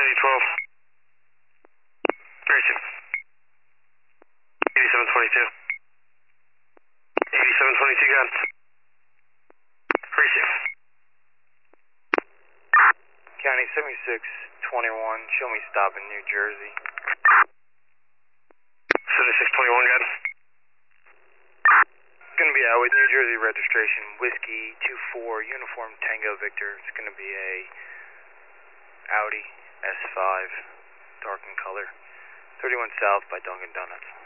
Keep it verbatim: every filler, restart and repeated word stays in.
twenty twelve. Racing. eighty-seven twenty-two. eighty-seven twenty-two, got it. Racing. County seventy-six twenty-one, show me stop in New Jersey. seventy-six twenty-one, got it. Gonna be out with New Jersey registration, Whiskey two four, Uniform Tango Victor. It's gonna be a Audi S five, dark in color. thirty-one South by Dunkin' Donuts.